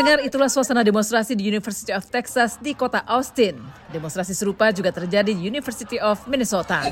Pendengar, itulah suasana demonstrasi di University of Texas di kota Austin. Demonstrasi serupa juga terjadi di University of Minnesota.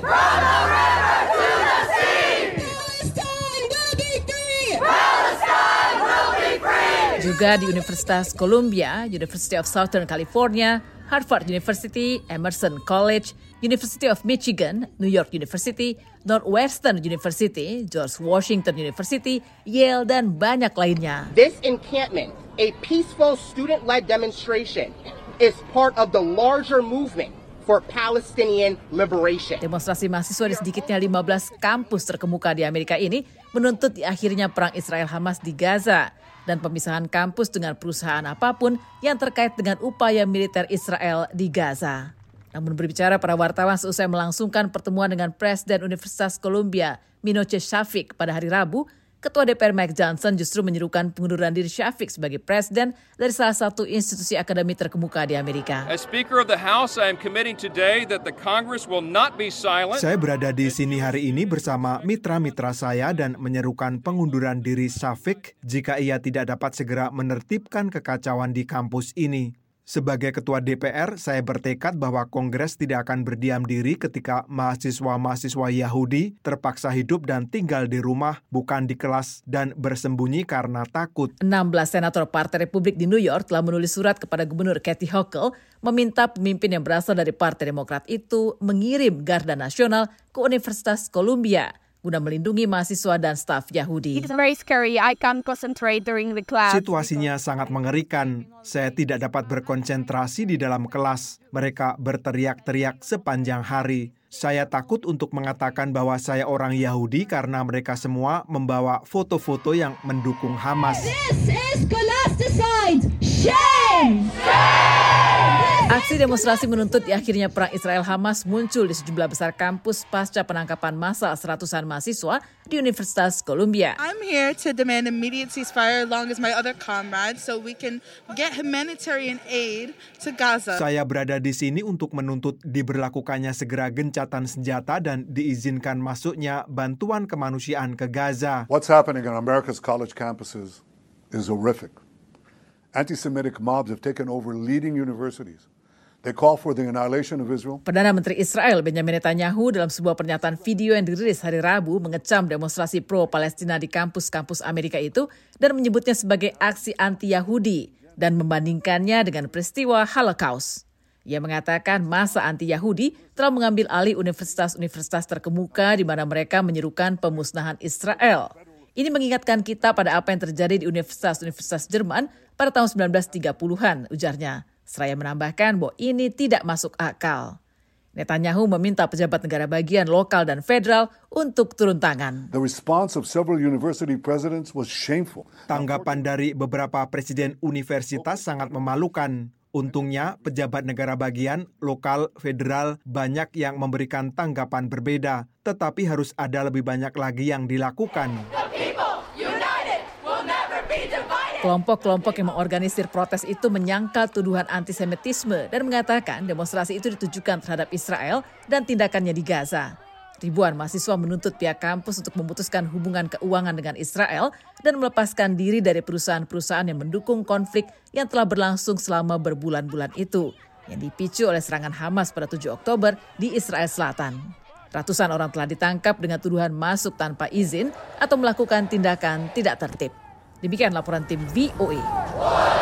Juga di Universitas Columbia, University of Southern California, Harvard University, Emerson College, University of Michigan, New York University, Northwestern University, George Washington University, Yale, dan banyak lainnya. This encampment, a peaceful student-led demonstration, is part of the larger movement for Palestinian liberation. Demonstrasi mahasiswa di sedikitnya 15 kampus terkemuka di Amerika ini menuntut diakhirnya perang Israel-Hamas di Gaza dan pemisahan kampus dengan perusahaan apapun yang terkait dengan upaya militer Israel di Gaza. Namun berbicara para wartawan seusai melangsungkan pertemuan dengan Presiden Universitas Columbia, Minoche Shafik pada hari Rabu, Ketua DPR Mike Johnson justru menyerukan pengunduran diri Shafik sebagai presiden dari salah satu institusi akademi terkemuka di Amerika. As Speaker of the House, I am committing today that the Congress will not be silent. Saya berada di sini hari ini bersama mitra-mitra saya dan menyerukan pengunduran diri Shafik jika ia tidak dapat segera menertibkan kekacauan di kampus ini. Sebagai Ketua DPR, saya bertekad bahwa Kongres tidak akan berdiam diri ketika mahasiswa-mahasiswa Yahudi terpaksa hidup dan tinggal di rumah, bukan di kelas, dan bersembunyi karena takut. 16 senator Partai Republik di New York telah menulis surat kepada Gubernur Kathy Hochul meminta pemimpin yang berasal dari Partai Demokrat itu mengirim Garda Nasional ke Universitas Columbia guna melindungi mahasiswa dan staf Yahudi. It's very scary. I can't concentrate during the class. Situasinya sangat mengerikan. Saya tidak dapat berkonsentrasi di dalam kelas. Mereka berteriak-teriak sepanjang hari. Saya takut untuk mengatakan bahwa saya orang Yahudi karena mereka semua membawa foto-foto yang mendukung Hamas. This is Colosticide. Shame! Aksi demonstrasi menuntut diakhirnya perang Israel-Hamas muncul di sejumlah besar kampus pasca penangkapan massal seratusan mahasiswa di Universitas Columbia. I'm here to demand immediate ceasefire along with my other comrades so we can get humanitarian aid to Gaza. Saya berada di sini untuk menuntut diberlakukannya segera gencatan senjata dan diizinkan masuknya bantuan kemanusiaan ke Gaza. What's happening on America's college campuses is horrific. Anti-Semitic mobs have taken over leading universities. They call for the annihilation of Israel. Perdana Menteri Israel Benjamin Netanyahu dalam sebuah pernyataan video yang dirilis hari Rabu mengecam demonstrasi pro-Palestina di kampus-kampus Amerika itu dan menyebutnya sebagai aksi anti-Yahudi dan membandingkannya dengan peristiwa Holocaust. Ia mengatakan massa anti-Yahudi telah mengambil alih universitas-universitas terkemuka di mana mereka menyerukan pemusnahan Israel. Ini mengingatkan kita pada apa yang terjadi di universitas-universitas Jerman pada tahun 1930-an, ujarnya. Seraya menambahkan bahwa ini tidak masuk akal. Netanyahu meminta pejabat negara bagian lokal dan federal untuk turun tangan. The response of several university presidents was shameful. Tanggapan dari beberapa presiden universitas sangat memalukan. Untungnya, pejabat negara bagian, lokal, federal banyak yang memberikan tanggapan berbeda. Tetapi harus ada lebih banyak lagi yang dilakukan. Kelompok-kelompok yang mengorganisir protes itu menyangkal tuduhan antisemitisme dan mengatakan demonstrasi itu ditujukan terhadap Israel dan tindakannya di Gaza. Ribuan mahasiswa menuntut pihak kampus untuk memutuskan hubungan keuangan dengan Israel dan melepaskan diri dari perusahaan-perusahaan yang mendukung konflik yang telah berlangsung selama berbulan-bulan itu, yang dipicu oleh serangan Hamas pada 7 Oktober di Israel Selatan. Ratusan orang telah ditangkap dengan tuduhan masuk tanpa izin atau melakukan tindakan tidak tertib. Demikian laporan tim VOA.